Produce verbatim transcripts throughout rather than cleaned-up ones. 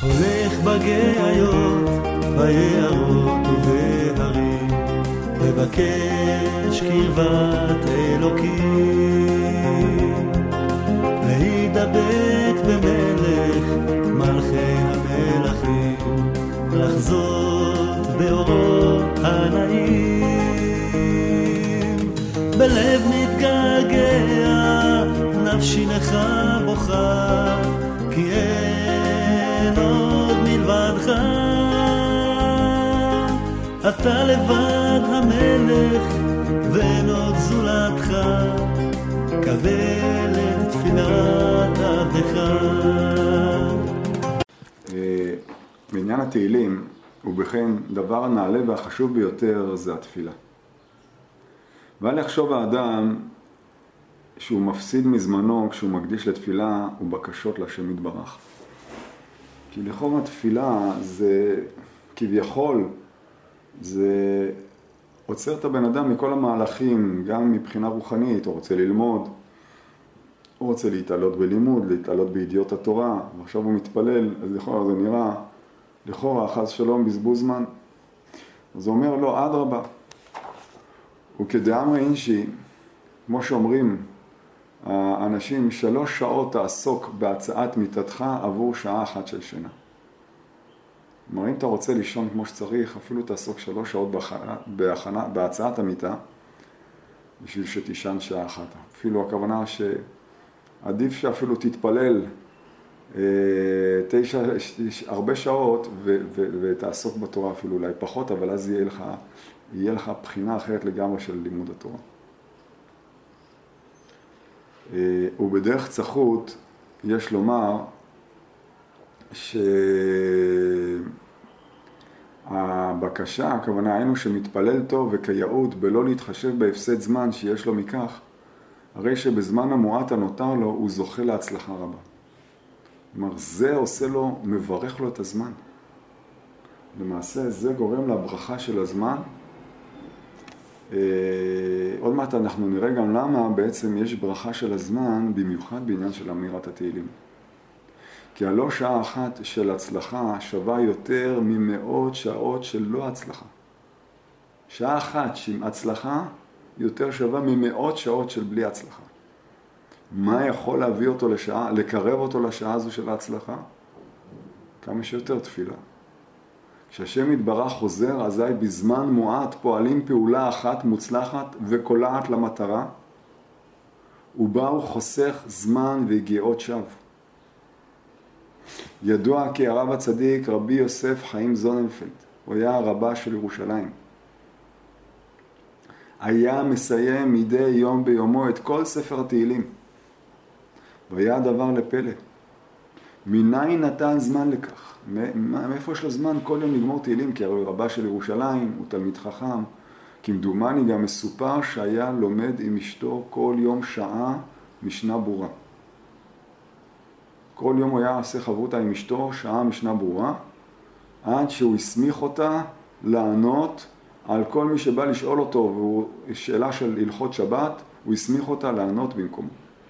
הולך בגאיות, ביערות ובהרים, מבקש קרבת אלוקים, להידבק במלך מלכי המלכים, לחזות באורו הנעים. בלב מתגעגע, נפשי לך בוכה, כי אין עוד מלבדך. אתה לבד המלך ואין עוד זולתך, קבל את תפילת עבדך. בעניין התהילים, ובכן דבר הנעלה והחשוב ביותר זה התפילה. ואל יחשוב האדם שהוא מפסיד מזמנו כשהוא מקדיש לתפילה ובקשות לשם יתברך. כי לכאורה התפילה זה כביכול, זה עוצר את הבן אדם מכל המהלכים, גם מבחינה רוחנית, הוא רוצה ללמוד, הוא רוצה להתעלות בלימוד, להתעלות בידיעות התורה, ועכשיו הוא מתפלל, אז לכאורה זה נראה, לכאורה חס שלום בזבוז זמן. אז הוא אומר לו, אדרבה, וכדאמרי אינשי, כמו שאומרים האנשים, שלוש שעות תעסוק בהצעת מיטתך עבור שעה אחת של שינה. כלומר, אם אתה רוצה לישון כמו שצריך, אפילו תעסוק שלוש שעות בהכנה, בהכנה, בהצעת המיטה, בשביל שתישן שעה אחת. אפילו הכוונה שעדיף שאפילו תתפלל אה, תשע, הרבה שעות ו, ו, ותעסוק בתורה אפילו אולי פחות, אבל אז יהיה לך, יהיה לך בחינה אחרת לגמרי של לימוד התורה. אה, ובדרך צחות יש לומר שהבקשה, הכוונה היינו שמתפלל טוב וכייעוד בלא להתחשב בהפסד זמן שיש לו מכך, הרי שבזמן המועט הנותר לו הוא זוכה להצלחה רבה. כלומר, זה עושה לו, מברך לו את הזמן. למעשה זה גורם לברכה של הזמן. אה, עוד מעט אנחנו נראה גם למה בעצם יש ברכה של הזמן, במיוחד בעניין של אמירת התהילים. כי הלא שעה אחת של הצלחה שווה יותר ממאות שעות של לא הצלחה. שעה אחת עם הצלחה יותר שווה ממאות שעות של בלי הצלחה. מה יכול להביא אותו לשעה, לקרב אותו לשעה הזו של ההצלחה? כמה שיותר תפילה. כשהשם יתברך חוזר, אזי בזמן מועט פועלים פעולה אחת מוצלחת וקולעת למטרה, ובה הוא חוסך זמן והגיעות שווא. ידוע כי הרב הצדיק רבי יוסף חיים זוננפלד, הוא היה הרבה של ירושלים. היה מסיים מדי יום ביומו את כל ספר התהילים. והיה דבר לפלא. מניין נתן זמן לכך? מאיפה יש לו זמן כל יום לגמור תהילים? כי הרי רבה של ירושלים, הוא תלמיד חכם. כמדומני גם מסופר שהיה לומד עם אשתו כל יום שעה משנה ברורה. כל יום הוא היה עושה חברותה עם אשתו, שעה משנה ברורה, עד שהוא הסמיך אותה לענות על כל מי שבא לשאול אותו, והוא שאלה של הלכות שבת, הוא הסמיך אותה לענות במקומו.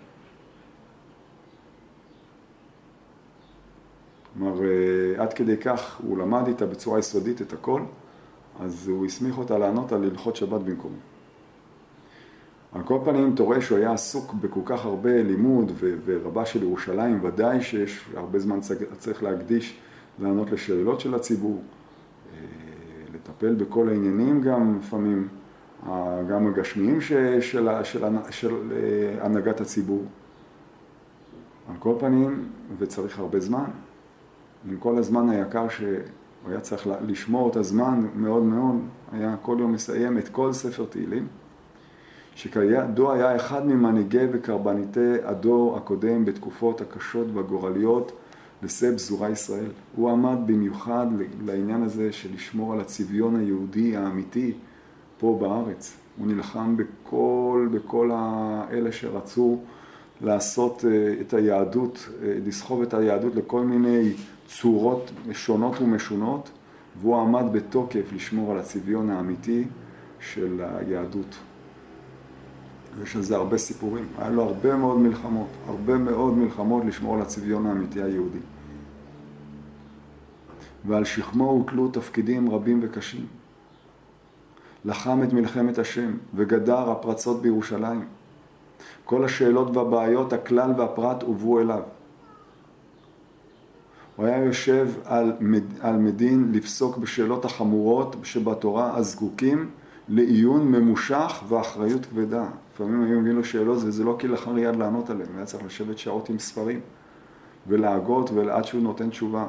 כלומר, עד כדי כך הוא למד איתה בצורה יסודית את הכל, אז הוא הסמיך אותה לענות על הלכות שבת במקומו. על כל פנים, אתה רואה שהוא היה עסוק בכל כך הרבה לימוד ו- ורבה של ירושלים, ודאי שיש הרבה זמן צריך להקדיש לענות לשאלות של הציבור, לטפל בכל העניינים גם לפעמים, גם הגשמיים של, של, של, של הנהגת הציבור. על כל פנים, וצריך הרבה זמן, עם כל הזמן היקר שהוא היה צריך לשמור את הזמן מאוד מאוד, היה כל יום מסיים את כל ספר תהילים, שכידוע היה אחד ממנהיגי וקרבניתי הדור הקודם בתקופות הקשות והגורליות לשא פזורה ישראל. הוא עמד במיוחד לעניין הזה של לשמור על הצביון היהודי האמיתי פה בארץ. הוא נלחם בכל, בכל האלה שרצו לעשות את היהדות, לסחוב את היהדות לכל מיני צורות שונות ומשונות, והוא עמד בתוקף לשמור על הצביון האמיתי של היהדות. יש על זה הרבה סיפורים. היה לו הרבה מאוד מלחמות, הרבה מאוד מלחמות לשמור על הצביון האמיתי היהודי. ועל שכמו הוטלו תפקידים רבים וקשים. לחם את מלחמת השם וגדר הפרצות בירושלים. כל השאלות והבעיות, הכלל והפרט הובאו אליו. הוא היה יושב על, מד... על מדין לפסוק בשאלות החמורות שבתורה הזקוקים לעיון ממושך ואחריות כבדה. לפעמים היו מביאים לו שאלות וזה לא כלאחר יד לענות עליהם, הוא היה צריך לשבת שעות עם ספרים ולהגות ועד שהוא נותן תשובה.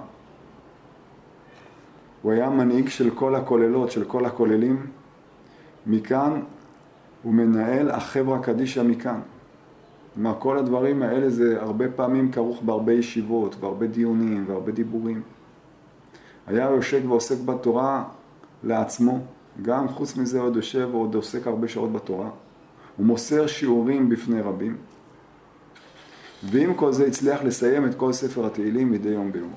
הוא היה מנהיג של כל הכוללות, של כל הכוללים. מכאן הוא מנהל החברה קדישא מכאן. מה כל הדברים האלה זה הרבה פעמים כרוך בהרבה ישיבות והרבה דיונים והרבה דיבורים. היה יושב ועוסק בתורה לעצמו, גם חוץ מזה עוד יושב ועוד עוסק הרבה שעות בתורה. הוא מוסר שיעורים בפני רבים. ועם כל זה הצליח לסיים את כל ספר התהילים מדי יום ביום.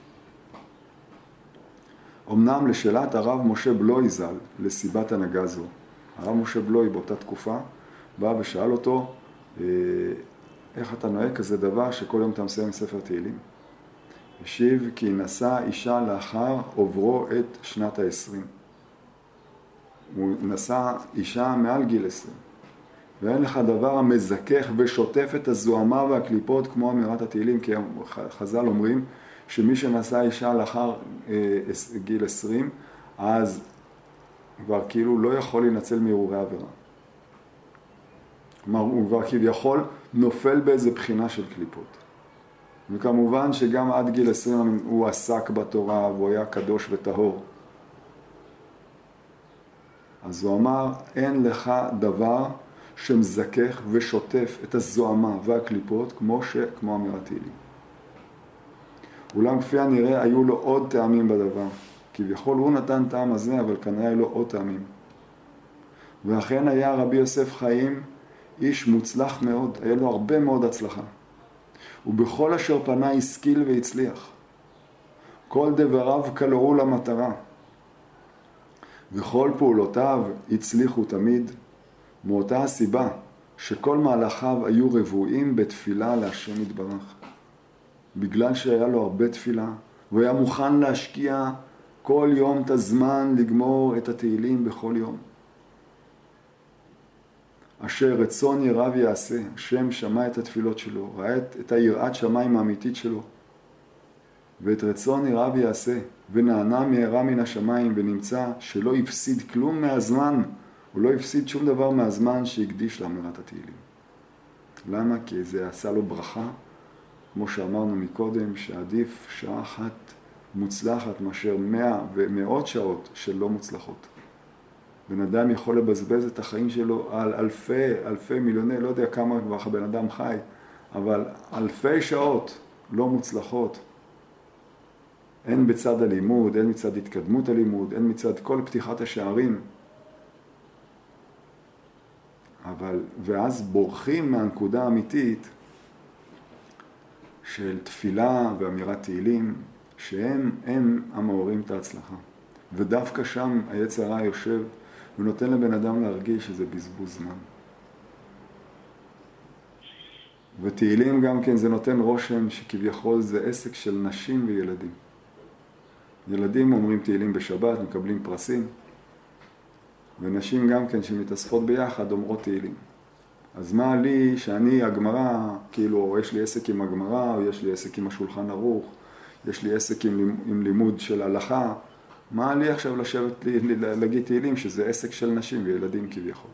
אמנם לשאלת הרב משה בלוי ז"ל לסיבת הנהגה זו, הרב משה בלוי באותה תקופה בא ושאל אותו, איך אתה נוהג כזה דבר שכל יום אתה מסיים ספר תהילים? השיב כי נשא אישה לאחר עוברו את שנת העשרים. הוא נשא אישה מעל גיל עשרים. ואין לך דבר המזכך ושוטף את הזוהמה והקליפות כמו אמירת התהילים, כי חז"ל אומרים שמי שנשא אישה לאחר גיל עשרים, אז כבר כאילו לא יכול להינצל מהרהורי עבירה. כלומר, הוא כבר כביכול נופל באיזה בחינה של קליפות. וכמובן שגם עד גיל עשרים הוא עסק בתורה והוא היה קדוש וטהור. אז הוא אמר, אין לך דבר שמזכך ושוטף את הזוהמה והקליפות כמו, ש... כמו אמירת תהילים. אולם כפי הנראה היו לו עוד טעמים בדבר. כביכול הוא נתן טעם הזה, אבל כנראה היו לו עוד טעמים. ואכן היה רבי יוסף חיים איש מוצלח מאוד, היה לו הרבה מאוד הצלחה. ובכל אשר פנה השכיל והצליח. כל דבריו קלעו למטרה. וכל פעולותיו הצליחו תמיד, מאותה הסיבה שכל מהלכיו היו רבועים בתפילה להשם יתברך. בגלל שהיה לו הרבה תפילה, הוא היה מוכן להשקיע כל יום את הזמן לגמור את התהילים בכל יום. אשר רצון ירב יעשה, השם שמע את התפילות שלו, ראה את, את היראת שמיים האמיתית שלו, ואת רצון ירב יעשה, ונענה מהרה מן השמיים, ונמצא שלא הפסיד כלום מהזמן, הוא לא הפסיד שום דבר מהזמן שהקדיש לאמירת התהילים. למה? כי זה עשה לו ברכה, כמו שאמרנו מקודם, שעדיף שעה אחת מוצלחת מאשר מאה ומאות שעות שלא מוצלחות. בן אדם יכול לבזבז את החיים שלו על אלפי, אלפי מיליוני, לא יודע כמה כבר הבן אדם חי, אבל אלפי שעות לא מוצלחות. אין בצד הלימוד, אין מצד התקדמות הלימוד, אין מצד כל פתיחת השערים. אבל, ואז בורחים מהנקודה האמיתית של תפילה ואמירת תהילים, שהם הם המעוררים את ההצלחה. ודווקא שם היצר הרע יושב ונותן לבן אדם להרגיש שזה בזבוז זמן. ותהילים גם כן זה נותן רושם שכביכול זה עסק של נשים וילדים. ילדים אומרים תהילים בשבת, מקבלים פרסים, ונשים גם כן שמתאספות ביחד אומרות תהילים. אז מה לי שאני הגמרא, כאילו יש לי עסק עם הגמרא, או יש לי עסק עם השולחן ערוך, יש לי עסק עם, עם לימוד של הלכה, מה לי עכשיו לשבת לי, להגיד תהילים שזה עסק של נשים וילדים כביכול.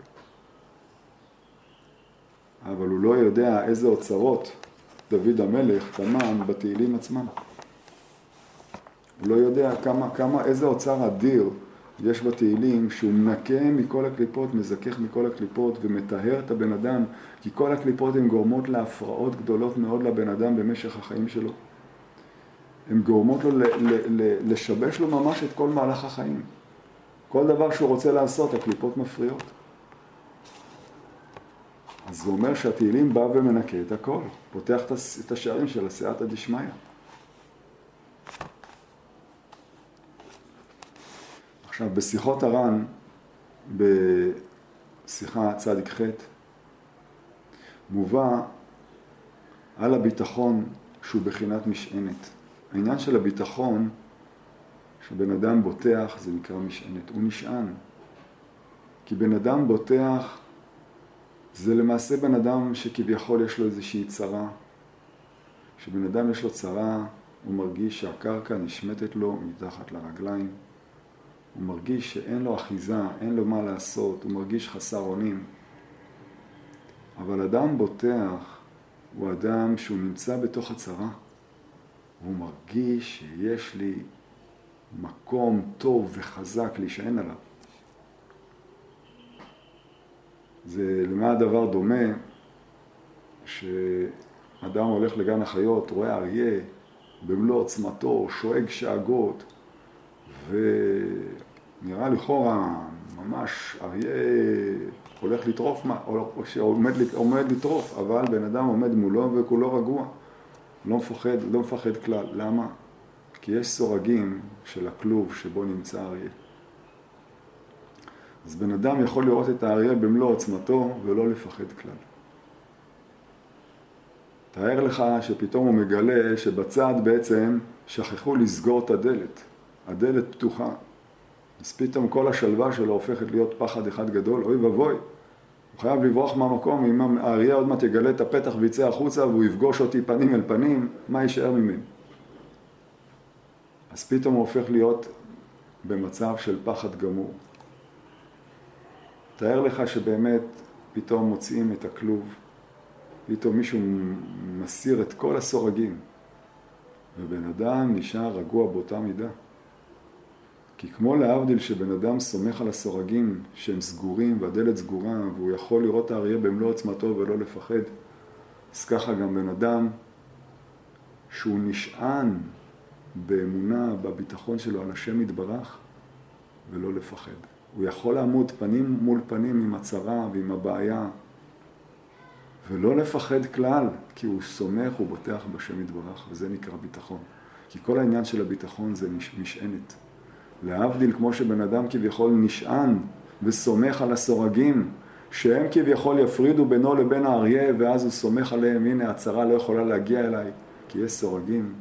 אבל הוא לא יודע איזה אוצרות דוד המלך טמן בתהילים עצמם. הוא לא יודע כמה, כמה, איזה אוצר אדיר יש בתהילים שהוא מנקה מכל הקליפות, מזכך מכל הקליפות ומטהר את הבן אדם, כי כל הקליפות הן גורמות להפרעות גדולות מאוד לבן אדם במשך החיים שלו. הן גורמות לו ל- ל- ל- לשבש לו ממש את כל מהלך החיים. כל דבר שהוא רוצה לעשות, הקליפות מפריעות. אז הוא אומר שהתהילים בא ומנקה את הכל, פותח את השערים של הסייעתא דשמיא. עכשיו, בשיחות הר"ן, בשיחה צדיק ח', מובא על הביטחון שהוא בחינת משענת. העניין של הביטחון כשבן אדם בוטח זה נקרא משענת, הוא נשען. כי בן אדם בוטח זה למעשה בן אדם שכביכול יש לו איזושהי צרה. כשבן אדם יש לו צרה, הוא מרגיש שהקרקע נשמטת לו מתחת לרגליים. הוא מרגיש שאין לו אחיזה, אין לו מה לעשות, הוא מרגיש חסר אונים. אבל אדם בוטח הוא אדם שהוא נמצא בתוך הצרה. הוא מרגיש שיש לי מקום טוב וחזק להישען עליו. זה למה הדבר דומה שאדם הולך לגן החיות, רואה אריה במלוא עוצמתו, שואג שאגות, ונראה לכאורה ממש אריה הולך לטרוף, או שעומד עומד לטרוף, אבל בן אדם עומד מולו וכולו רגוע, לא מפחד, לא מפחד כלל. למה? כי יש סורגים של הכלוב שבו נמצא אריה. אז בן אדם יכול לראות את האריה במלוא עוצמתו ולא לפחד כלל. תאר לך שפתאום הוא מגלה שבצד בעצם שכחו לסגור את הדלת. הדלת פתוחה. אז פתאום כל השלווה שלו הופכת להיות פחד אחד גדול. אוי ובוי, הוא חייב לברוח מהמקום. אם האריה עוד מעט יגלה את הפתח ויצא החוצה והוא יפגוש אותי פנים אל פנים, מה יישאר ממנו? אז פתאום הוא הופך להיות במצב של פחד גמור. תאר לך שבאמת פתאום מוצאים את הכלוב, פתאום מישהו מסיר את כל הסורגים, ובן אדם נשאר רגוע באותה מידה. כי כמו להבדיל שבן אדם סומך על הסורגים שהם סגורים והדלת סגורה, והוא יכול לראות את האריה במלוא עוצמתו ולא לפחד, אז ככה גם בן אדם שהוא נשען באמונה, בביטחון שלו על השם יתברך, ולא לפחד. הוא יכול לעמוד פנים מול פנים עם הצרה ועם הבעיה, ולא לפחד כלל, כי הוא סומך, הוא בוטח בשם יתברך, וזה נקרא ביטחון. כי כל העניין של הביטחון זה משענת. להבדיל כמו שבן אדם כביכול נשען וסומך על הסורגים, שהם כביכול יפרידו בינו לבין האריה, ואז הוא סומך עליהם, הנה הצרה לא יכולה להגיע אליי, כי יש סורגים.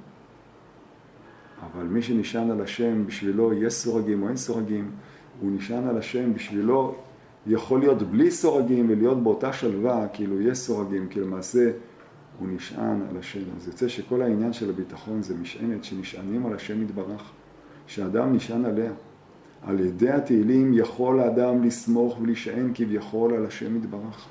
אבל מי שנשען על השם בשבילו יש סורגים או אין סורגים, הוא נשען על השם בשבילו יכול להיות בלי סורגים ולהיות באותה שלווה, כאילו יש סורגים, כי למעשה הוא נשען על השם. אז יוצא שכל העניין של הביטחון זה משענת שנשענים על השם יתברך, שאדם נשען עליה. על ידי התהילים יכול האדם לסמוך ולהישען כביכול על השם יתברך.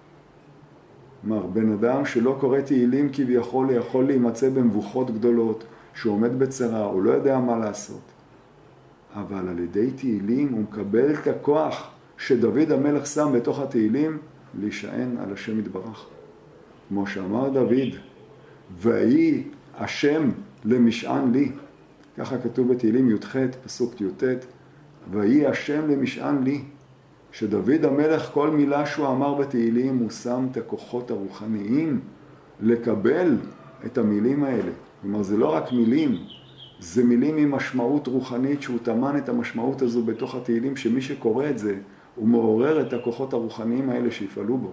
כלומר, בן אדם שלא קורא תהילים כביכול יכול להימצא במבוכות גדולות, שהוא עומד בצרה, הוא לא יודע מה לעשות. אבל על ידי תהילים הוא מקבל את הכוח שדוד המלך שם בתוך התהילים להישען על השם יתברך. כמו שאמר דוד, ויהי השם למשען לי. ככה כתוב בתהילים י"ח, פסוק י"ט, ויהי השם למשען לי. שדוד המלך כל מילה שהוא אמר בתהילים, הוא שם את הכוחות הרוחניים לקבל את המילים האלה. כלומר, זה לא רק מילים, זה מילים עם משמעות רוחנית, שהוא תמן את המשמעות הזו בתוך התהילים, שמי שקורא את זה, הוא מעורר את הכוחות הרוחניים האלה שיפעלו בו.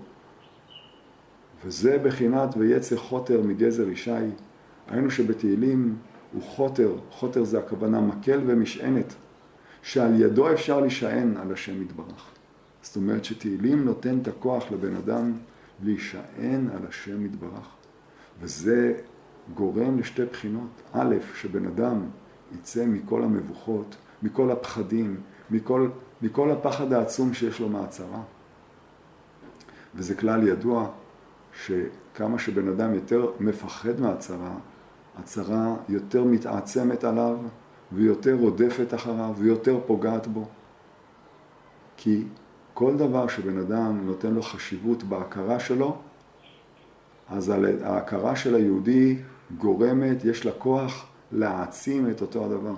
וזה בחינת ויצא חוטר מגזר ישי. היינו שבתהילים הוא חוטר, חוטר זה הכוונה מקל ומשענת, שעל ידו אפשר להישען על השם יתברך. זאת אומרת שתהילים נותן את הכוח לבן אדם להישען על השם יתברך. וזה גורם לשתי בחינות. א', שבן אדם יצא מכל המבוכות, מכל הפחדים, מכל, מכל הפחד העצום שיש לו מהצרה. וזה כלל ידוע שכמה שבן אדם יותר מפחד מהצרה, הצרה יותר מתעצמת עליו ויותר רודפת אחריו ויותר פוגעת בו. כי כל דבר שבן אדם נותן לו חשיבות בהכרה שלו, אז ההכרה של היהודי גורמת, יש לה כוח להעצים את אותו הדבר.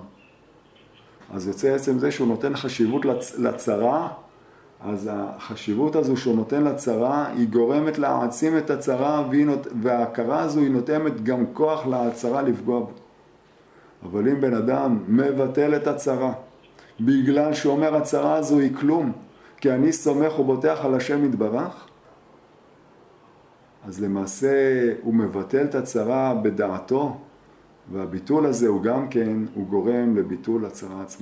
אז יוצא עצם זה שהוא נותן חשיבות לצרה, אז החשיבות הזו שהוא נותן לצרה, היא גורמת להעצים את הצרה, וההכרה הזו היא נותנת גם כוח להצרה לפגוע בו. אבל אם בן אדם מבטל את הצרה, בגלל שאומר הצרה הזו היא כלום, כי אני סומך ובוטח על השם יתברך, אז למעשה הוא מבטל את הצרה בדעתו, והביטול הזה הוא גם כן, הוא גורם לביטול הצרה עצמה.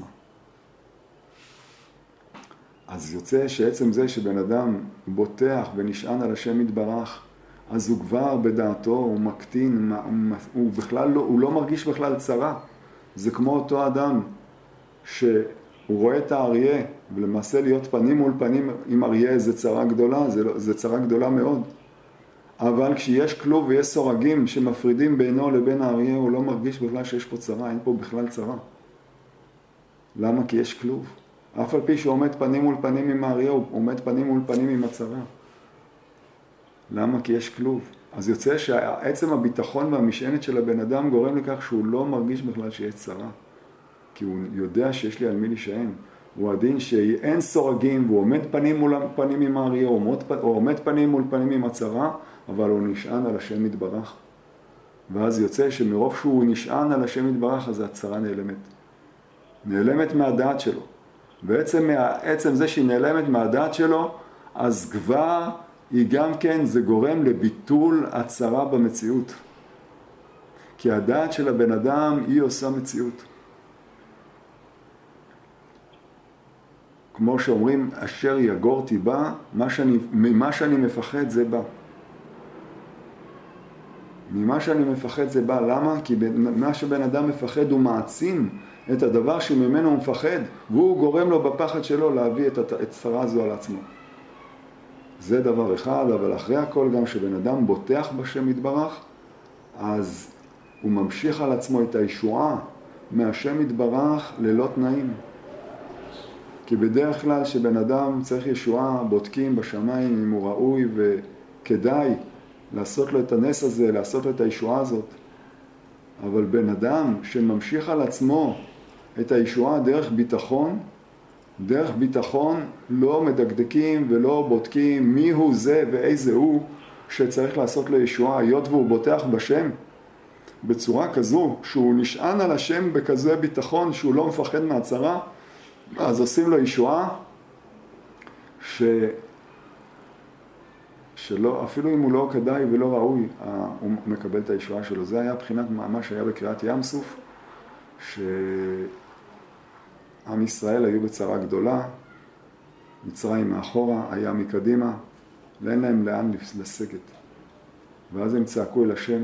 אז יוצא שעצם זה שבן אדם בוטח ונשען על השם יתברך, אז הוא כבר בדעתו, הוא מקטין, הוא בכלל לא, הוא לא מרגיש בכלל צרה. זה כמו אותו אדם שהוא רואה את האריה, ולמעשה להיות פנים מול פנים עם אריה זה צרה גדולה, זה, זה צרה גדולה מאוד. אבל כשיש כלוב ויש סורגים שמפרידים בינו לבין האריה, הוא לא מרגיש בכלל שיש פה צרה, אין פה בכלל צרה. למה? כי יש כלוב. אף על פי שהוא עומד פנים מול פנים עם האריה, הוא עומד פנים מול פנים עם הצרה. למה? כי יש כלוב. אז יוצא שעצם הביטחון והמשענת של הבן אדם גורם לכך שהוא לא מרגיש בכלל שיש צרה. כי הוא יודע שיש לי על מי להישען. הוא עדין שאין סורגים, והוא עומד פנים מול פנים עם האריה, הוא עומד פנים מול פנים עם הצרה, אבל הוא נשען על השם יתברך. ואז יוצא שמרוב שהוא נשען על השם יתברך, אז הצרה נעלמת. נעלמת מהדעת שלו. בעצם מעצם זה שהיא נעלמת מהדעת שלו, אז כבר היא גם כן, זה גורם לביטול הצרה במציאות. כי הדעת של הבן אדם היא עושה מציאות. כמו שאומרים, אשר יגורתי בא, מה שאני, ממה שאני מפחד זה בא. ממה שאני מפחד זה בא. למה? כי מה שבן אדם מפחד הוא מעצים את הדבר שממנו הוא מפחד, והוא גורם לו בפחד שלו להביא את הצרה הזו על עצמו. זה דבר אחד, אבל אחרי הכל גם שבן אדם בוטח בשם יתברך, אז הוא ממשיך על עצמו את הישועה מהשם יתברך ללא תנאים. כי בדרך כלל שבן אדם צריך ישועה, בודקים בשמיים אם הוא ראוי וכדאי לעשות לו את הנס הזה, לעשות לו את הישועה הזאת. אבל בן אדם שממשיך על עצמו את הישועה דרך ביטחון, דרך ביטחון לא מדקדקים ולא בודקים מי הוא זה ואיזה הוא שצריך לעשות לו ישועה, היות והוא בוטח בשם בצורה כזו שהוא נשען על השם בכזה ביטחון שהוא לא מפחד מהצרה, אז עושים לו ישועה ש... שלא, אפילו אם הוא לא כדאי ולא ראוי, הוא מקבל את הישועה שלו. זה היה בחינת מה שהיה בקריאת ים סוף, שעם ישראל היו בצרה גדולה, מצרים מאחורה, היה מקדימה, ואין להם לאן לסגת. ואז הם צעקו אל השם,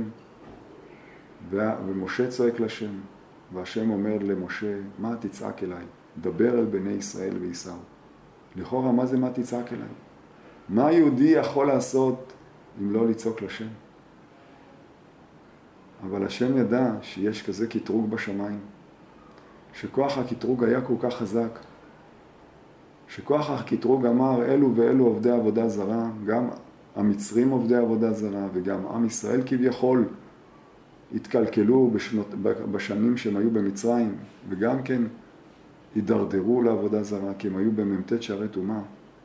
ומשה צועק לשם, והשם אומר למשה, מה תצעק אליי? דבר אל בני ישראל ויסעו. לכאורה, מה זה מה תצעק אליי? מה יהודי יכול לעשות אם לא לצעוק לשם? אבל השם ידע שיש כזה קטרוג בשמיים, שכוח הקטרוג היה כל כך חזק, שכוח הקטרוג אמר אלו ואלו עובדי עבודה זרה, גם המצרים עובדי עבודה זרה וגם עם ישראל כביכול התקלקלו בשנות, בשנים שהם היו במצרים, וגם כן הידרדרו לעבודה זרה, כי הם היו בממתת שערי טומאה.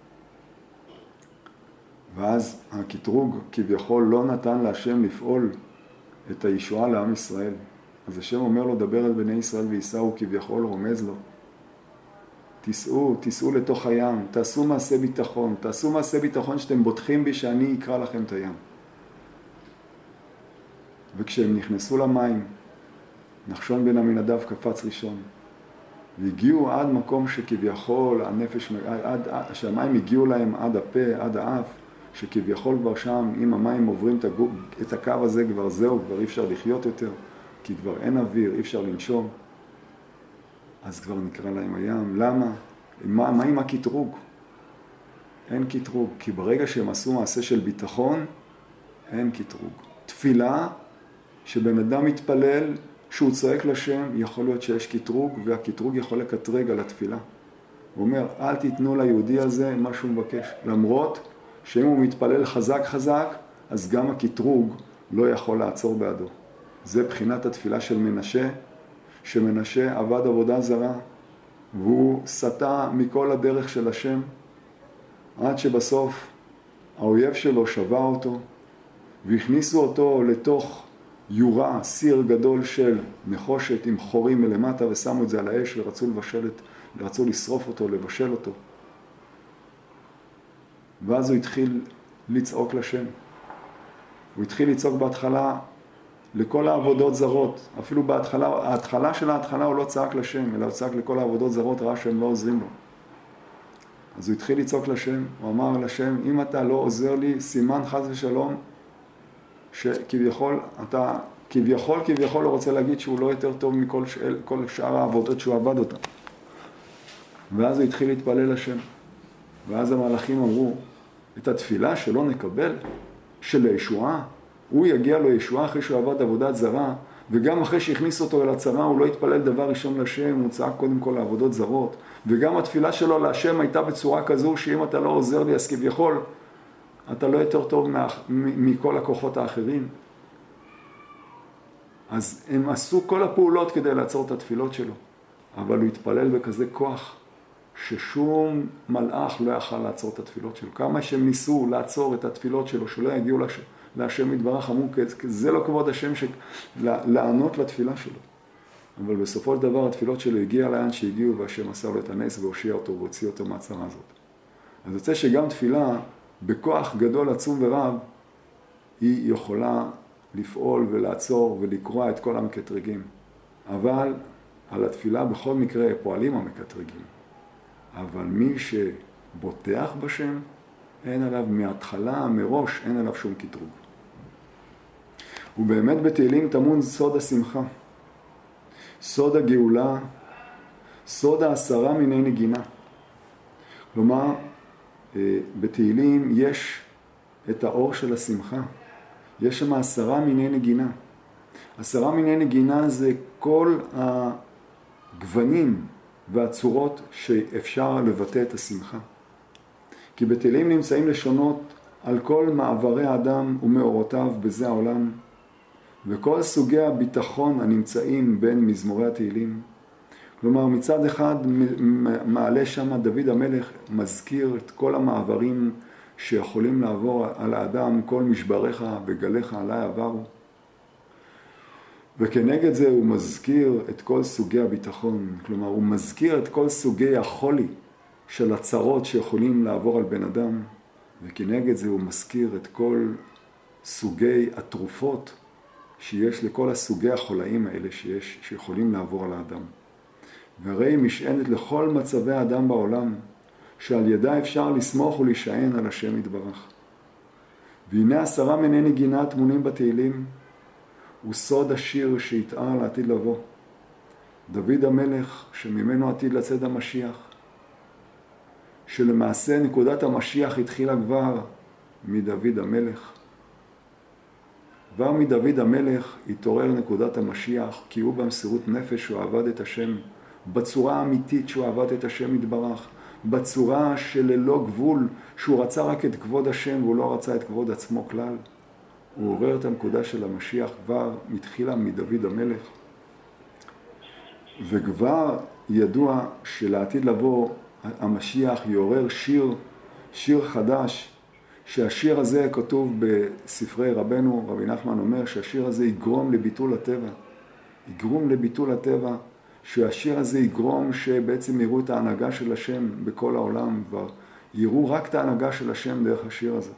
ואז הקטרוג כביכול לא נתן להשם לפעול את הישועה לעם ישראל. אז השם אומר לו, דבר על בני ישראל ויסעו, כביכול רומז לו. תיסעו, תיסעו לתוך הים, תעשו מעשה ביטחון, תעשו מעשה ביטחון שאתם בוטחים בי שאני אקרא לכם את הים. וכשהם נכנסו למים, נחשון בן עמינדב קפץ ראשון, והגיעו עד מקום שכביכול הנפש, עד, שהמים הגיעו להם עד הפה, עד האף, שכביכול כבר שם, אם המים עוברים את, הגוב, את הקו הזה, כבר זהו, כבר אי אפשר לחיות יותר, כי כבר אין אוויר, אי אפשר לנשום. אז כבר נקרא להם הים. למה? מה, מה עם הקטרוג? אין קטרוג, כי ברגע שהם עשו מעשה של ביטחון, אין קטרוג. תפילה, שבן אדם מתפלל, שהוא צועק לשם, יכול להיות שיש קטרוג, והקטרוג יכול לקטרג על התפילה. הוא אומר, אל תיתנו ליהודי הזה מה שהוא מבקש. למרות שאם הוא מתפלל חזק חזק, אז גם הקטרוג לא יכול לעצור בעדו. זה בחינת התפילה של מנשה, שמנשה עבד עבודה זרה, והוא סטה מכל הדרך של השם, עד שבסוף האויב שלו שבה אותו, והכניסו אותו לתוך יורה, סיר גדול של נחושת עם חורים מלמטה, ושמו את זה על האש ורצו לבשל את, רצו לשרוף אותו, לבשל אותו. ואז הוא התחיל לצעוק לשם. הוא התחיל לצעוק בהתחלה, לכל העבודות זרות. אפילו בהתחלה, ההתחלה של ההתחלה הוא לא צעק לשם, אלא הוא צעק לכל העבודות זרות, ראה שהם לא עוזרים לו. אז הוא התחיל לצעוק לשם, הוא אמר לשם, אם אתה לא עוזר לי, סימן חס ושלום, שכביכול, אתה, כביכול, כביכול הוא רוצה להגיד שהוא לא יותר טוב מכל כל שאר העבודות שהוא עבד אותה. ואז הוא התחיל להתפלל לשם. ואז המלאכים אמרו, את התפילה שלא נקבל, של הישועה, הוא יגיע לו ישועה אחרי שהוא עבד עבודת זרה, וגם אחרי שהכניס אותו אל הצרה, הוא לא התפלל דבר ראשון לשם, הוא צעק קודם כל לעבודות זרות, וגם התפילה שלו להשם הייתה בצורה כזו, שאם אתה לא עוזר לי, אז כביכול, אתה לא יותר טוב מכל הכוחות האחרים. אז הם עשו כל הפעולות כדי לעצור את התפילות שלו, אבל הוא התפלל בכזה כוח, ששום מלאך לא יכל לעצור את התפילות שלו. כמה שהם ניסו לעצור את התפילות שלו, שלא יגיעו לשם. להשם יתברך, אמרו, זה לא כבוד השם ש... לענות לתפילה שלו. אבל בסופו של דבר התפילות שלו הגיע לאן שהגיעו, והשם עשה לו את הנס והושיע אותו והוציא אותו מהצרה הזאת. אז יוצא שגם תפילה, בכוח גדול, עצום ורב, היא יכולה לפעול ולעצור ולקרוע את כל המקטרגים. אבל על התפילה בכל מקרה פועלים המקטרגים. אבל מי שבוטח בשם, אין עליו מההתחלה, מראש, אין עליו שום קטרוג. ובאמת בתהילים טמון סוד השמחה, סוד הגאולה, סוד העשרה מיני נגינה. כלומר, בתהילים יש את האור של השמחה, יש שם עשרה מיני נגינה. עשרה מיני נגינה זה כל הגוונים והצורות שאפשר לבטא את השמחה. כי בתהילים נמצאים לשונות על כל מעברי האדם ומאורותיו בזה העולם, וכל סוגי הביטחון הנמצאים בין מזמורי התהילים. כלומר, מצד אחד מעלה שם דוד המלך, מזכיר את כל המעברים שיכולים לעבור על האדם, כל משבריך וגליך עליי עברו. וכנגד זה הוא מזכיר את כל סוגי הביטחון, כלומר הוא מזכיר את כל סוגי החולי של הצרות שיכולים לעבור על בן אדם, וכנגד זה הוא מזכיר את כל סוגי התרופות שיש לכל הסוגי החולאים האלה שיש, שיכולים לעבור על האדם. והרי היא משענת לכל מצבי האדם בעולם, שעל ידה אפשר לסמוך ולהישען על השם יתברך. והנה עשרה מיני נגינה טמונים בתהילים, הוא סוד השיר שיתאר לעתיד לבוא. דוד המלך, שממנו עתיד לצאת המשיח, שלמעשה נקודת המשיח התחילה כבר מדוד המלך. כבר מדוד המלך התעורר נקודת המשיח, כי הוא במסירות נפש שהוא עבד את השם, בצורה האמיתית שהוא עבד את השם יתברך, בצורה שללא גבול, שהוא רצה רק את כבוד השם והוא לא רצה את כבוד עצמו כלל. הוא עורר את הנקודה של המשיח כבר מתחילה מדוד המלך. וכבר ידוע שלעתיד לבוא המשיח יעורר שיר, שיר חדש, שהשיר הזה כתוב בספרי רבנו, רבי נחמן אומר שהשיר הזה יגרום לביטול הטבע. יגרום לביטול הטבע, שהשיר הזה יגרום שבעצם יראו את ההנהגה של השם בכל העולם, ויראו רק את ההנהגה של השם דרך השיר הזה.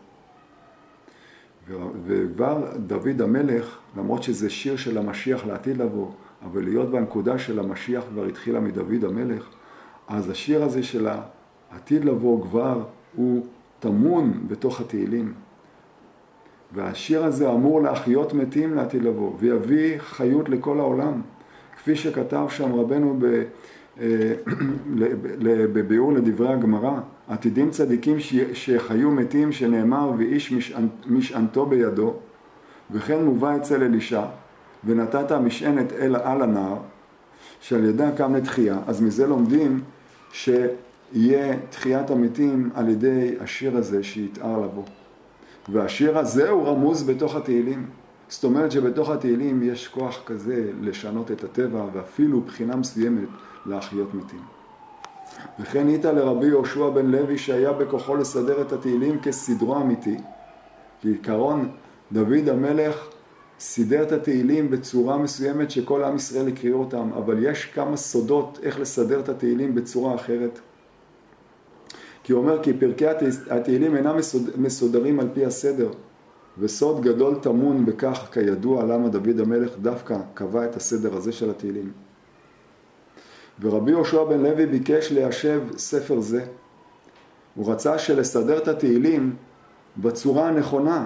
וכבר דוד המלך, למרות שזה שיר של המשיח לעתיד לבוא, אבל להיות בנקודה של המשיח כבר התחילה מדוד המלך, אז השיר הזה של העתיד לבוא כבר הוא תמון בתוך התהילים. והשיר הזה אמור להחיות מתים לעתיד לבוא, ויביא חיות לכל העולם. כפי שכתב שם רבנו בביאור לדברי הגמרא, עתידים צדיקים שחיו מתים שנאמר ואיש משענתו בידו, וכן מובא אצל אלישע, ונתת משענת אל על הנער, שעל ידה קם לתחייה. אז מזה לומדים שיהיה תחיית המתים על ידי השיר הזה שיתאר לבוא. והשיר הזה הוא רמוז בתוך התהילים. זאת אומרת שבתוך התהילים יש כוח כזה לשנות את הטבע, ואפילו בחינה מסוימת להחיות מתים. וכן היתה לרבי יהושע בן לוי שהיה בכוחו לסדר את התהילים כסדרו אמיתי. בעיקרון דוד המלך סידר את התהילים בצורה מסוימת שכל עם ישראל יקראו אותם, אבל יש כמה סודות איך לסדר את התהילים בצורה אחרת. כי הוא אומר כי פרקי התהילים אינם מסודרים על פי הסדר, וסוד גדול טמון בכך, כידוע למה דוד המלך דווקא קבע את הסדר הזה של התהילים. ורבי יהושע בן לוי ביקש ליישב ספר זה. הוא רצה שלסדר את התהילים בצורה הנכונה.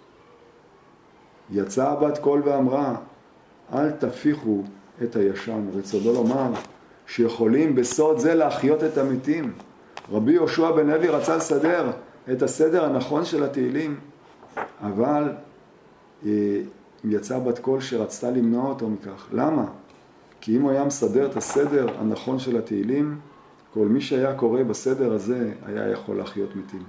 יצאה בת קול ואמרה, אל תפיחו את הישן. רצונו לומר שיכולים בסוד זה להחיות את המתים. רבי יהושע בן לוי רצה לסדר את הסדר הנכון של התהילים, אבל יצאה בת קול שרצתה למנוע אותו מכך. למה? כי אם הוא היה מסדר את הסדר הנכון של התהילים, כל מי שהיה קורא בסדר הזה היה יכול להחיות מתים.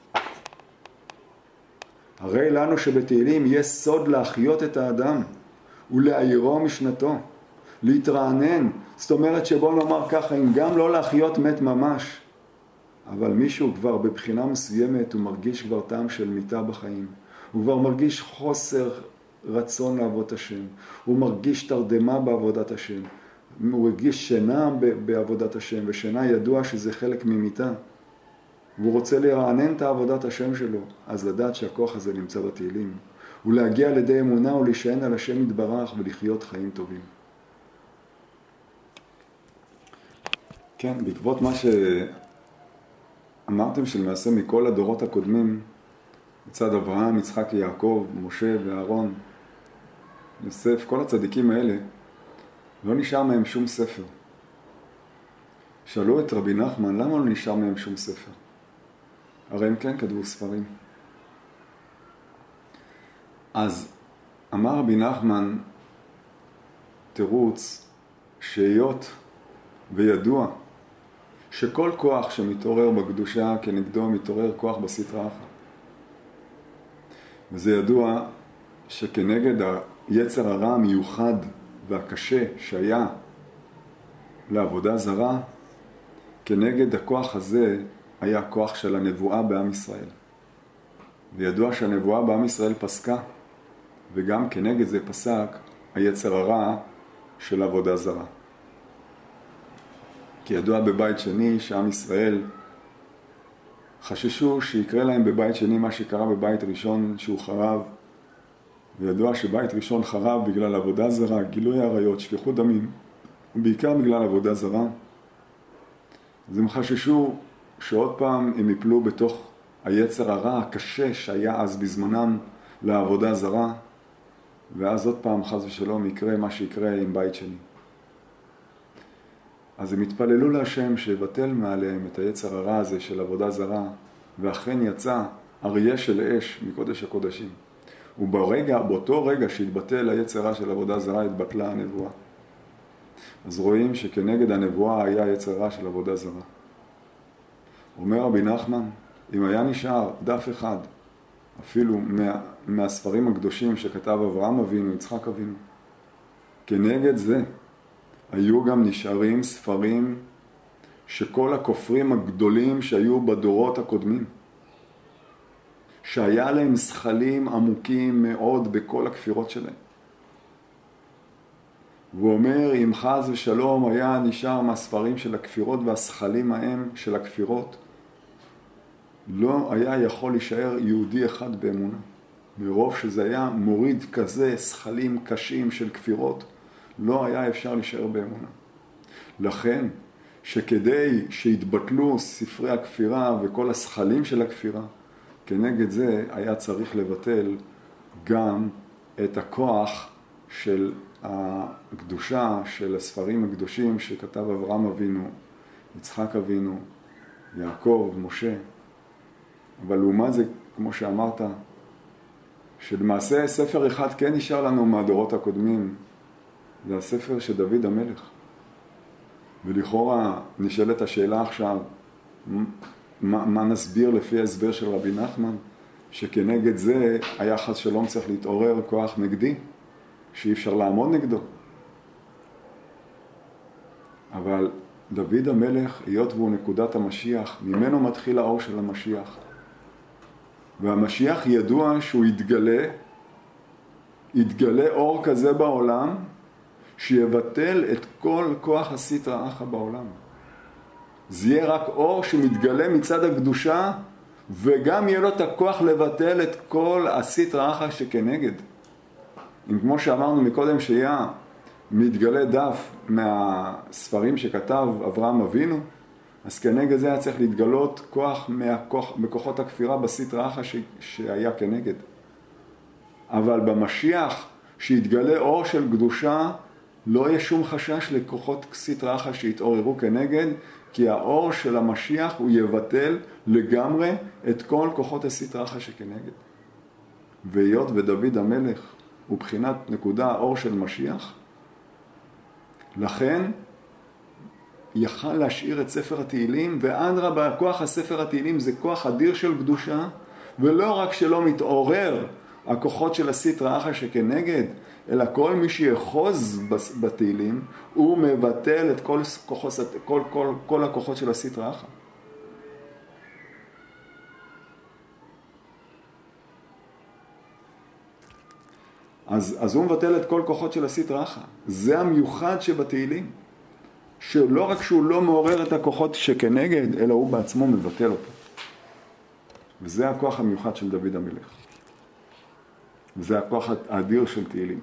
הרי לנו שבתהילים יש סוד להחיות את האדם ולהעירו משנתו, להתרענן. זאת אומרת שבוא נאמר ככה, אם גם לא להחיות מת ממש, אבל מישהו כבר בבחינה מסוימת הוא מרגיש כבר טעם של מיטה בחיים. הוא כבר מרגיש חוסר רצון לעבוד השם. הוא מרגיש תרדמה בעבודת השם. הוא מרגיש שינה בעבודת השם, ושינה ידוע שזה חלק ממיטה. והוא רוצה לרענן את עבודת השם שלו, אז לדעת שהכוח הזה נמצא בתהילים. ולהגיע לידי אמונה ולהישען על השם יתברך ולחיות חיים טובים. כן, בעקבות מה שאמרתם שלמעשה מכל הדורות הקודמים, מצד אברהם, יצחק, יעקב, משה ואהרון, יוסף, כל הצדיקים האלה, לא נשאר מהם שום ספר. שאלו את רבי נחמן, למה לא נשאר מהם שום ספר? הרי הם כן כתבו ספרים. אז אמר רבי נחמן, תירוץ, שהיות וידוע שכל כוח שמתעורר בקדושה כנגדו מתעורר כוח בסטרא אחרא. וזה ידוע שכנגד היצר הרע המיוחד והקשה שהיה לעבודה זרה, כנגד הכוח הזה היה כוח של הנבואה בעם ישראל. וידוע שהנבואה בעם ישראל פסקה, וגם כנגד זה פסק היצר הרע של עבודה זרה. כי ידוע בבית שני שעם ישראל חששו שיקרה להם בבית שני מה שקרה בבית ראשון שהוא חרב, וידוע שבית ראשון חרב בגלל עבודה זרה, גילוי עריות, שפיכות דמים, ובעיקר בגלל עבודה זרה. אז הם חששו שעוד פעם הם יפלו בתוך היצר הרע הקשה שהיה אז בזמנם לעבודה זרה, ואז עוד פעם חס ושלום יקרה מה שיקרה עם בית שני. אז הם התפללו להשם שבטל מעליהם את היצר הרע הזה של עבודה זרה, ואכן יצא אריה של אש מקודש הקודשים. וברגע, באותו רגע שהתבטל היצר הרע של עבודה זרה, התבטלה הנבואה. אז רואים שכנגד הנבואה היה יצר רע של עבודה זרה. אומר רבי נחמן, אם היה נשאר דף אחד, אפילו מה, מהספרים הקדושים שכתב אברהם אבינו, יצחק אבינו, כנגד זה היו גם נשארים ספרים שכל הכופרים הגדולים שהיו בדורות הקודמים, שהיה להם שכלים עמוקים מאוד בכל הכפירות שלהם. והוא אומר, אם חס ושלום היה נשאר מהספרים של הכפירות והשכלים ההם של הכפירות, לא היה יכול להישאר יהודי אחד באמונה. מרוב שזה היה מוריד כזה שכלים קשים של כפירות, לא היה אפשר להישאר באמונה. לכן, שכדי שהתבטלו ספרי הכפירה וכל השכלים של הכפירה, כנגד זה היה צריך לבטל גם את הכוח של הקדושה של הספרים הקדושים שכתב אברהם אבינו, יצחק אבינו, יעקב, משה. אבל לעומת זה, כמו שאמרת, שלמעשה ספר אחד כן נשאר לנו מהדורות הקודמים, זה הספר של דוד המלך. ולכאורה נשאלת השאלה עכשיו, מה, מה נסביר לפי ההסבר של רבי נחמן, שכנגד זה היה חס שלום צריך להתעורר כוח נגדי, שאי אפשר לעמוד נגדו. אבל דוד המלך, היות והוא נקודת המשיח, ממנו מתחיל האור של המשיח. והמשיח ידוע שהוא יתגלה, יתגלה אור כזה בעולם, שיבטל את כל כוח הסטרא אחרא בעולם. זה יהיה רק אור שמתגלה מצד הקדושה, וגם יהיה לו את הכוח לבטל את כל הסטרא אחרא שכנגד. אם כמו שאמרנו מקודם שהיה מתגלה דף מהספרים שכתב אברהם אבינו, אז כנגד זה היה צריך להתגלות כוח מהכוח, מכוחות הכפירה בסטרא אחרא ש... שהיה כנגד. אבל במשיח שיתגלה אור של קדושה, לא יהיה שום חשש לכוחות סטרא אחרא שיתעוררו כנגד, כי האור של המשיח הוא יבטל לגמרי את כל כוחות הסטרא אחרא שכנגד. והיות ודוד המלך הוא בחינת נקודה האור של משיח, לכן יכל להשאיר את ספר התהילים, ואדרבה, כוח הספר התהילים זה כוח אדיר של קדושה, ולא רק שלא מתעורר הכוחות של הסטרא אחרא שכנגד, אלא כל מי שיחוז בתהילים, הוא מבטל את כל, כוחות, כל, כל, כל הכוחות של הסטרא אחרא. אז, אז הוא מבטל את כל כוחות של הסטרא אחרא. זה המיוחד שבתהילים. שלא רק שהוא לא מעורר את הכוחות שכנגד, אלא הוא בעצמו מבטל אותו. וזה הכוח המיוחד של דוד המלך. וזה הכוח האדיר של תהילים.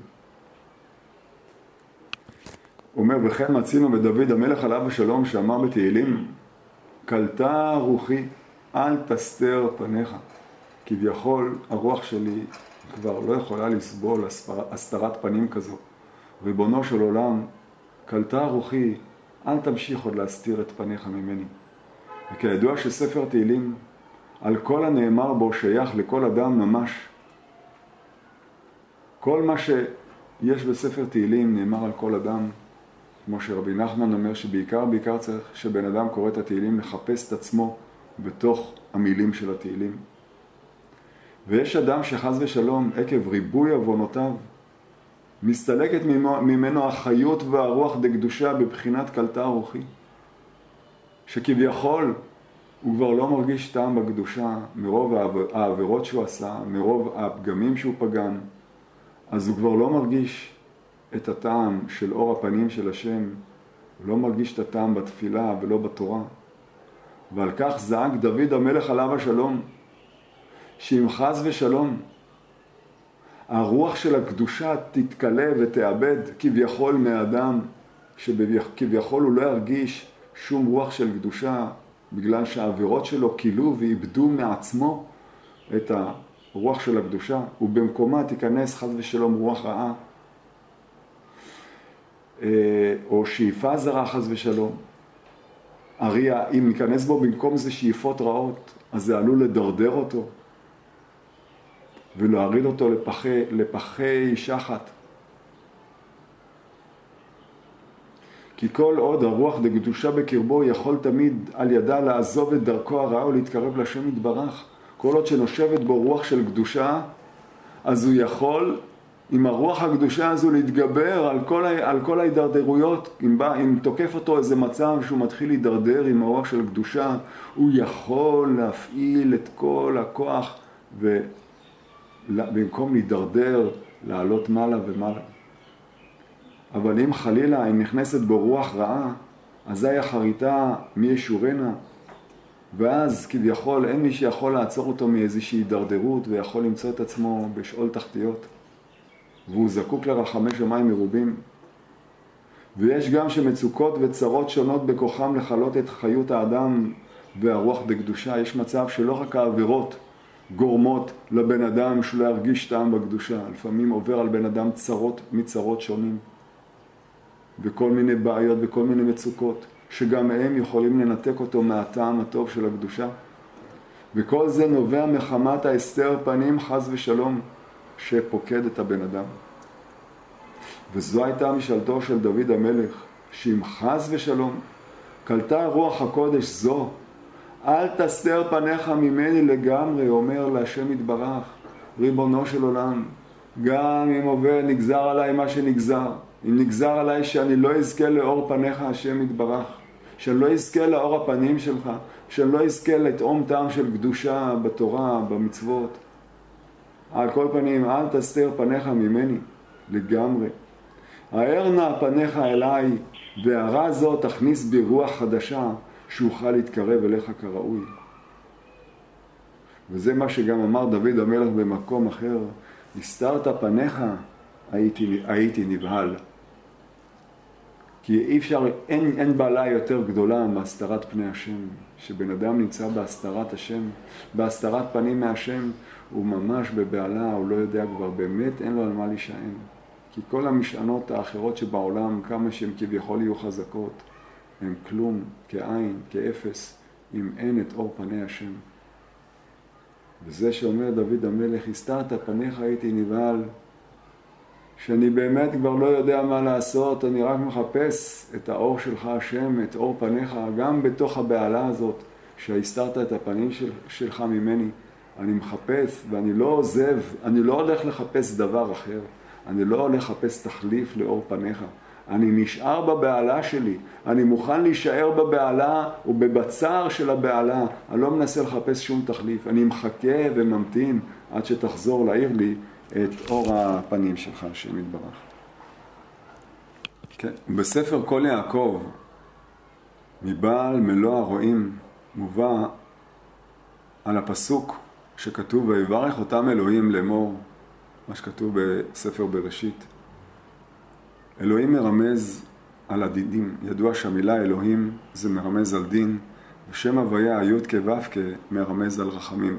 הוא אומר, וכן מצינו בדוד המלך עליו השלום שאמר בתהילים, קלטה רוחי, אל תסתר פניך. כביכול הרוח שלי כבר לא יכולה לסבול הסתרת פנים כזו. ריבונו של עולם, קלטה רוחי, אל תמשיך עוד להסתיר את פניך ממני. וכידוע שספר תהילים, על כל הנאמר בו שייך לכל אדם ממש. כל מה שיש בספר תהילים נאמר על כל אדם, כמו שרבי נחמן אומר שבעיקר בעיקר צריך שבן אדם קורא את התהילים לחפש את עצמו בתוך המילים של התהילים. ויש אדם שחז ושלום עקב ריבוי עוונותיו, מסתלקת ממנו החיות והרוח דקדושה בבחינת קלטה רוחי, שכביכול הוא כבר לא מרגיש טעם בקדושה מרוב העבירות שהוא עשה, מרוב הפגמים שהוא פגם, אז הוא כבר לא מרגיש את הטעם של אור הפנים של השם, הוא לא מרגיש את הטעם בתפילה ולא בתורה. ועל כך זעק דוד המלך עליו השלום, שאם חס ושלום הרוח של הקדושה תתקלה ותאבד כביכול מהאדם, שכביכול הוא לא ירגיש שום רוח של קדושה, בגלל שהעבירות שלו קילו ואיבדו מעצמו את הרוח של הקדושה, ובמקומה תיכנס חס ושלום רוח רעה, או שאיפה זרה חס ושלום. הרי אם ניכנס בו במקום זה שאיפות רעות, אז זה עלול לדרדר אותו, ולהריד אותו לפחי, לפחי שחת. כי כל עוד הרוח דקדושה בקרבו יכול תמיד על ידה לעזוב את דרכו הרעה ולהתקרב לשם יתברך. כל עוד שנושבת בו רוח של קדושה, אז הוא יכול עם הרוח הקדושה הזו להתגבר על כל, על כל ההידרדרויות. אם, בא, אם תוקף אותו איזה מצב שהוא מתחיל להידרדר עם הרוח של קדושה, הוא יכול להפעיל את כל הכוח ו... במקום להידרדר, לעלות מעלה ומעלה. אבל אם חלילה, אם נכנסת בו רוח רעה, אזי החריטה מי ישורנה, ואז כביכול אין מי שיכול לעצור אותו מאיזושהי הידרדרות, ויכול למצוא את עצמו בשאול תחתיות, והוא זקוק לרחמי שמיים מרובים. ויש גם שמצוקות וצרות שונות בכוחם לחלות את חיות האדם והרוח בקדושה. יש מצב שלא רק העבירות גורמות לבן אדם שלא ירגיש טעם בקדושה. לפעמים עובר על בן אדם צרות מצרות שונים, וכל מיני בעיות וכל מיני מצוקות, שגם הם יכולים לנתק אותו מהטעם הטוב של הקדושה. וכל זה נובע מחמת ההסתר פנים חס ושלום שפוקד את הבן אדם. וזו הייתה משאלתו של דוד המלך, שאם חס ושלום קלטה רוח הקודש זו, אל תסתר פניך ממני לגמרי, אומר להשם יתברך, ריבונו של עולם, גם אם עובר נגזר עליי מה שנגזר, אם נגזר עליי שאני לא אזכה לאור פניך השם יתברך, שאני לא אזכה לאור הפנים שלך, שאני לא אזכה לטעום טעם של קדושה בתורה, במצוות, על כל פנים אל תסתר פניך ממני לגמרי. האר נא פניך אליי, והרע זו תכניס בי רוח חדשה, שאוכל להתקרב אליך כראוי. וזה מה שגם אמר דוד המלך במקום אחר, הסתרת פניך, הייתי, הייתי נבהל. כי אי אפשר, אין, אין בעלה יותר גדולה מהסתרת פני השם. שבן אדם נמצא בהסתרת השם, בהסתרת פנים מהשם, הוא ממש בבעלה, הוא לא יודע כבר, באמת אין לו על מה להישען. כי כל המשענות האחרות שבעולם, כמה שהן כביכול יהיו חזקות, הן כלום, כעין, כאפס, אם אין את אור פני השם. וזה שאומר דוד המלך, הסתרת פניך הייתי נבהל, שאני באמת כבר לא יודע מה לעשות, אני רק מחפש את האור שלך השם, את אור פניך, גם בתוך הבעלה הזאת, שהסתרת את הפנים של, שלך ממני, אני מחפש ואני לא עוזב, אני לא הולך לחפש דבר אחר, אני לא הולך לחפש תחליף לאור פניך, אני נשאר בבעלה שלי, אני מוכן להישאר בבעלה ובבצר של הבעלה, אני לא מנסה לחפש שום תחליף, אני מחכה וממתין עד שתחזור להעיר לי את אור הפנים שלך, השם יתברך. כן. בספר כל יעקב, מבעל מלוא הרועים, מובא על הפסוק שכתוב, ויברך אותם אלוהים לאמור, מה שכתוב בספר בראשית. אלוהים מרמז על הדינים, ידוע שהמילה אלוהים זה מרמז על דין, ושם הוויה, י' כו' מרמז על רחמים.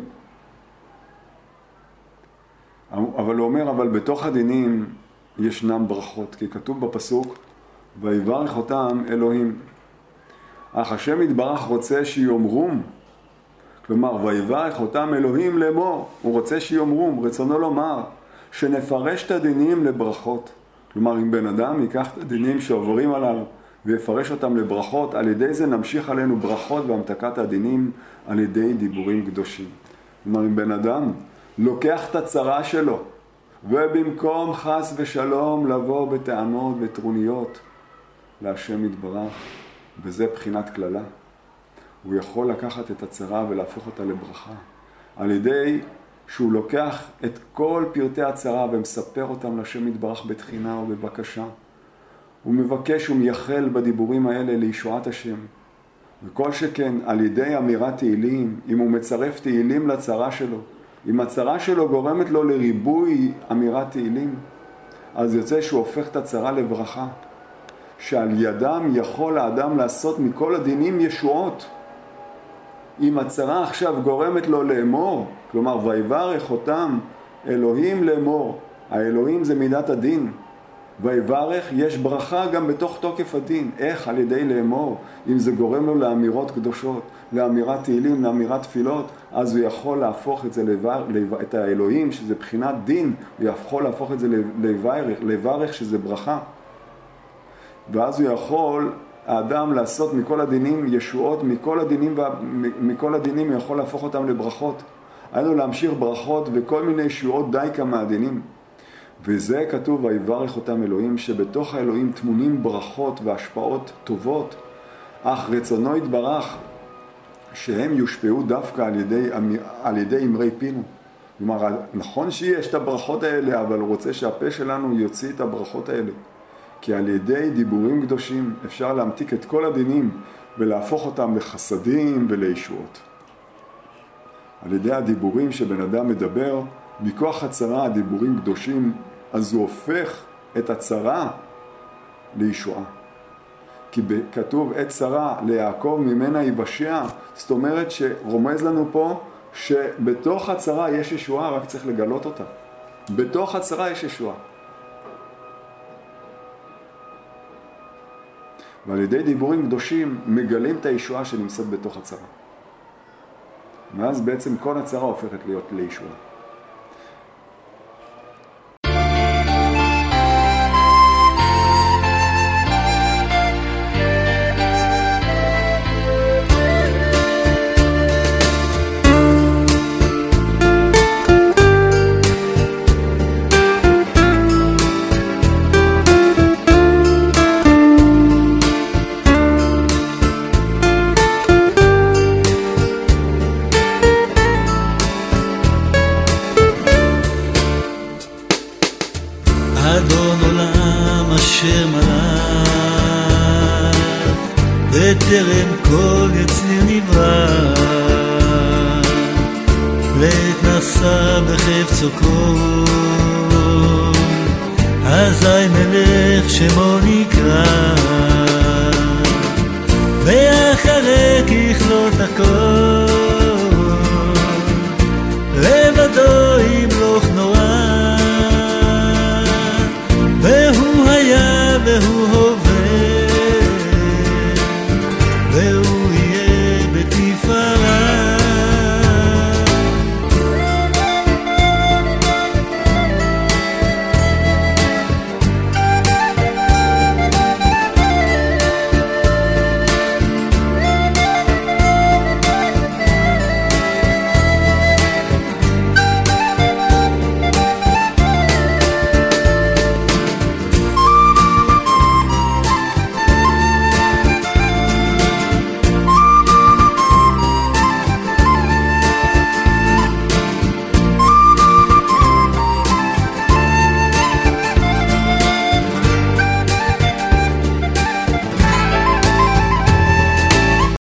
אבל הוא אומר, אבל בתוך הדינים ישנם ברכות, כי כתוב בפסוק, ויברך אותם אלוהים. אך השם יתברך רוצה שיאמרום, כלומר, ויברך אותם אלוהים לאמור, הוא רוצה שיאמרום, רצונו לומר, שנפרש את הדינים לברכות. כלומר, אם בן אדם ייקח את הדינים שעוברים עליו ויפרש אותם לברכות, על ידי זה נמשיך עלינו ברכות והמתקת הדינים על ידי דיבורים קדושים. כלומר, אם בן אדם לוקח את הצרה שלו, ובמקום חס ושלום לבוא בטענות וטרוניות להשם יתברך, וזה בחינת כללה, הוא יכול לקחת את הצרה ולהפוך אותה לברכה, על ידי שהוא לוקח את כל פרטי הצרה ומספר אותם להשם יתברך בתחינה ובבקשה. הוא מבקש ומייחל בדיבורים האלה לישועת השם. וכל שכן על ידי אמירת תהילים, אם הוא מצרף תהילים לצרה שלו, אם הצרה שלו גורמת לו לריבוי אמירת תהילים, אז יוצא שהוא הופך את הצרה לברכה, שעל ידם יכול האדם לעשות מכל הדינים ישועות. אם הצרה עכשיו גורמת לו לאמור, כלומר ויברך אותם אלוהים לאמור, האלוהים זה מידת הדין, ויברך יש ברכה גם בתוך תוקף הדין. איך? על ידי לאמור. אם זה גורם לו לאמירות קדושות, לאמירת תהילים, לאמירת תפילות, אז הוא יכול להפוך את זה לברך, את האלוהים שזה בחינת דין, הוא יכול להפוך את זה לברך, לברך שזה ברכה. ואז הוא יכול האדם לעשות מכל הדינים ישועות, מכל הדינים, מכל הדינים הוא יכול להפוך אותם לברכות. היינו להמשיך ברכות וכל מיני ישועות די כמה הדינים. וזה כתוב, ויברך אותם אלוהים, שבתוך האלוהים תמונים ברכות והשפעות טובות, אך רצונו יתברך שהם יושפעו דווקא על ידי, על ידי אמרי פינו. כלומר, נכון שיש את הברכות האלה, אבל הוא רוצה שהפה שלנו יוציא את הברכות האלה. כי על ידי דיבורים קדושים אפשר להמתיק את כל הדינים ולהפוך אותם לחסדים ולישועות. על ידי הדיבורים שבן אדם מדבר, מכוח הצרה הדיבורים קדושים, אז הוא הופך את הצרה לישועה. כי כתוב את צרה ליעקב ממנה יבשע, זאת אומרת שרומז לנו פה שבתוך הצרה יש ישועה, רק צריך לגלות אותה. בתוך הצרה יש ישועה. ועל ידי דיבורים קדושים מגלים את הישועה שנמצאת בתוך הצרה. ואז בעצם כל הצרה הופכת להיות לישועה. אדון עולם אשר מלך, בטרם כל יציר נברא, לית נסע בחפצו כל, אזי מלך שמו נקרא, ואחרי ככלות הכל.